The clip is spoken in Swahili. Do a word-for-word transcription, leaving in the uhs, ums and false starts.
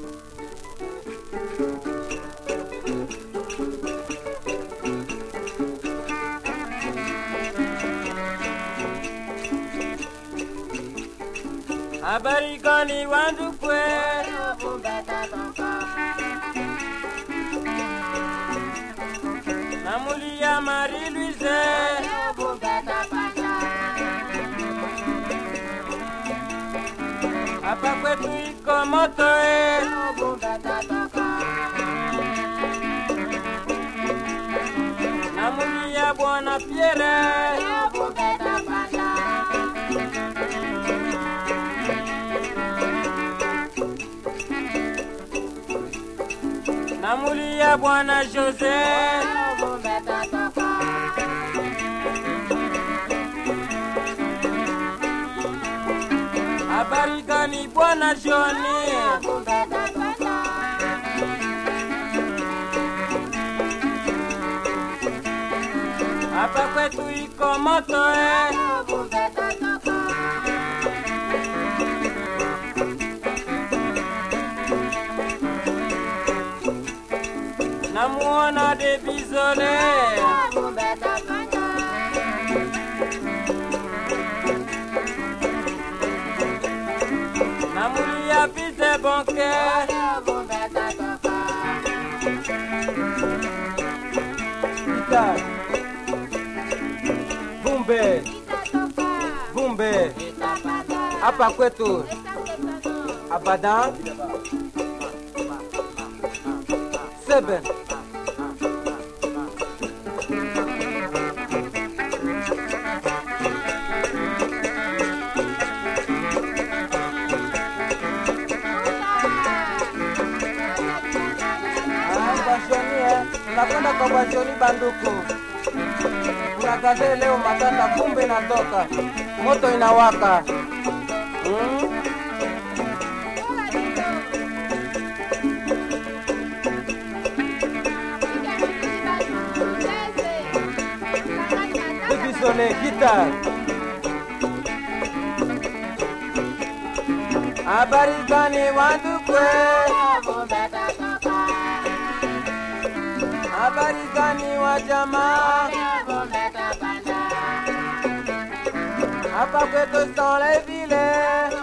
Habari gani wandukwe? Namulia Marie-Louise. Hapa kwetu iko moto eh. Namulia Bwana Pierre. Namulia Bwana Jose. Habari gani Bwana Johnny? Hapa kwetu iko moto eh. Namuona de bisole. Namulia pise bonke. Guitar. Bumbe. Bumbe. Hapa kwetu. Abadan. Seven. Tunakwenda kwa Bashoni Banduku. Tunakaze leo matata kumbe natoka. Moto inawaka. Hmm? Bisole guitar. Habari gani wandukwe? Habari gani wa jamaa? Hapa kwetu dans les villes.